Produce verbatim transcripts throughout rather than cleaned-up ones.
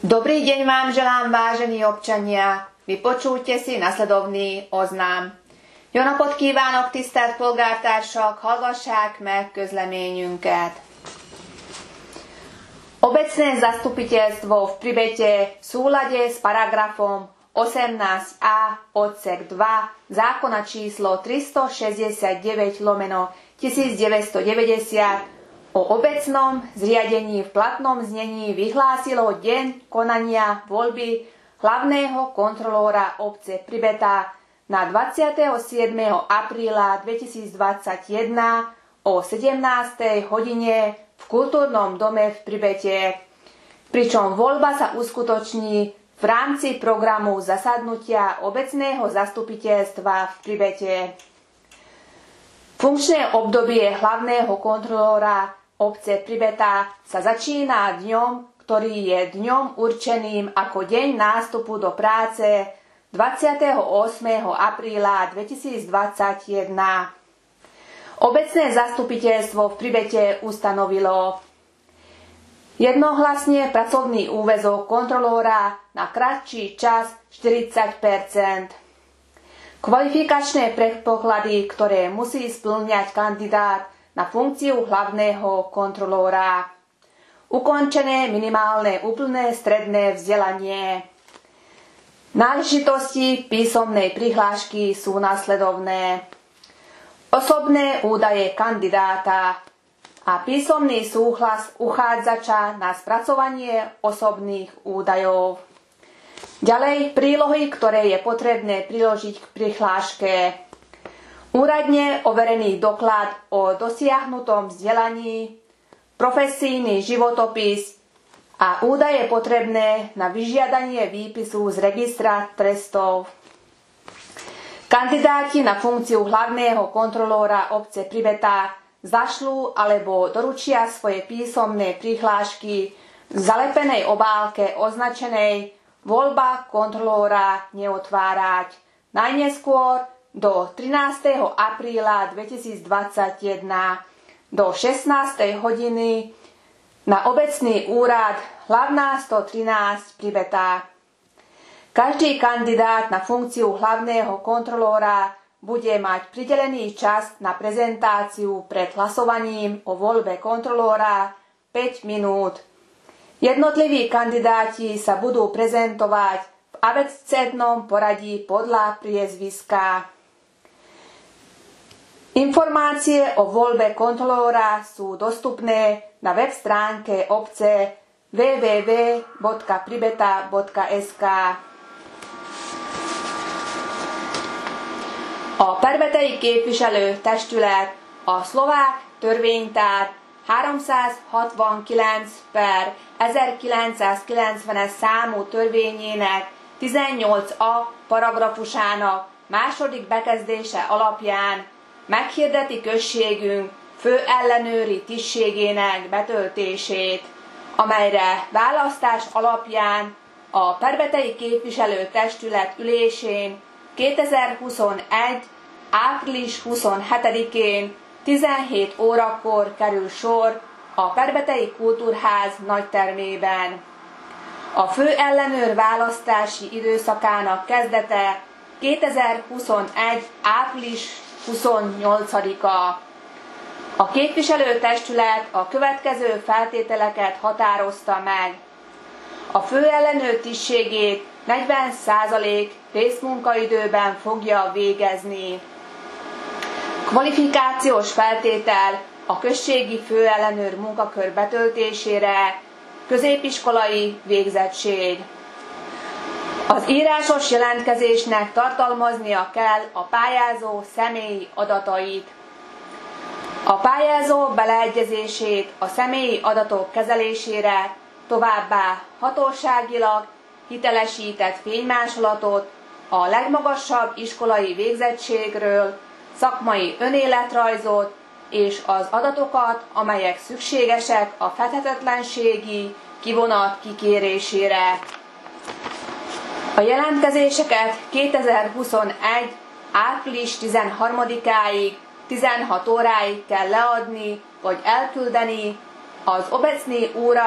Dobrý deň vám želám, vážení občania. Vypočujte si nasledovný oznám. Jó napot kívánok, tisztelt polgártársak, hallgassák meg közleményünket. Obecné zastupiteľstvo v Pribete v súlade s paragrafom osemnásť a odsek dva zákona číslo tristošesťdesiatdeväť lomeno tisícdeväťstodeväťdesiat o obecnom zriadení v platnom znení vyhlásilo deň konania voľby hlavného kontrolóra obce Pribeta na dvadsiateho siedmeho apríla dvetisícdvadsaťjeden o sedemnástej hodine v kultúrnom dome v Pribete, pričom voľba sa uskutoční v rámci programu zasadnutia obecného zastupiteľstva v Pribete. Funkčné obdobie hlavného kontrolóra obce Pribeta sa začína dňom, ktorý je dňom určeným ako deň nástupu do práce dvadsiateho ôsmeho apríla dvetisícdvadsaťjeden. Obecné zastupiteľstvo v Pribete ustanovilo jednohlasne pracovný úväzok kontrolóra na kratší čas štyridsať percent. Kvalifikačné predpoklady, ktoré musí spĺňať kandidát na funkciu hlavného kontrolóra. Ukončené minimálne úplné stredné vzdelanie. Náležitosti písomnej prihlášky sú nasledovné: osobné údaje kandidáta a písomný súhlas uchádzača na spracovanie osobných údajov. Ďalej prílohy, ktoré je potrebné priložiť k prihláške. Úradne overený doklad o dosiahnutom vzdelaní, profesijný životopis a údaje potrebné na vyžiadanie výpisu z registra trestov. Kandidáti na funkciu hlavného kontrolóra obce Pribeta zašlú alebo doručia svoje písomné prihlášky v zalepenej obálke označenej voľba kontrolóra neotvárať najneskôr do trinásteho apríla dvetisícdvadsaťjeden do šestnástej hodiny na obecný úrad hlavná stotrinásť Pribeta. Každý kandidát na funkciu hlavného kontrolóra bude mať pridelený čas na prezentáciu pred hlasovaním o voľbe kontrolóra päť minút. Jednotliví kandidáti sa budú prezentovať v abecednom poradí podľa priezviska. Informácie o voľbe kontrolóra sú dostupné na web stránke obce w w w bodka pribeta bodka es ká. A Perbetei képviselőtestület a szlovák törvénytár háromszázhatvankilenc per ezerkilencszázkilencvenes számú törvényének tizennyolc a paragrafusának második bekezdése alapján meghirdeti községünk főellenőri tisztségének betöltését, amelyre választás alapján a Perbetei képviselőtestület ülésén kétezer-huszonegy. április huszonhetedikén tizenhét órakor kerül sor a Perbetei Kultúrház nagytermében. A főellenőr választási időszakának kezdete kétezer-huszonegy. április huszonnyolcadika. A képviselőtestület a következő feltételeket határozta meg. A főellenőr tisztségét negyven százalék részmunkaidőben fogja végezni. Kvalifikációs feltétel a községi főellenőr munkakör betöltésére középiskolai végzettség. Az írásos jelentkezésnek tartalmaznia kell a pályázó személyi adatait. A pályázó beleegyezését a személyi adatok kezelésére, továbbá hatóságilag hitelesített fénymásolatot a legmagasabb iskolai végzettségről, szakmai önéletrajzot és az adatokat, amelyek szükségesek a fethetetlenségi kivonat kikérésére. A jelentkezéseket kétezer-huszonegy. április tizenharmadikáig tizenhat óráig kell leadni vagy elküldeni az obecný úrad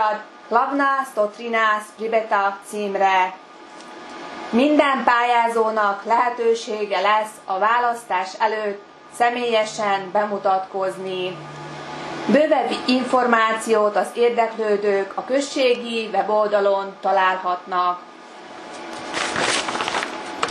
Hlavná sto třináct Pribeta címre. Minden pályázónak lehetősége lesz a választás előtt személyesen bemutatkozni. Bővebb információt az érdeklődők a községi weboldalon találhatnak.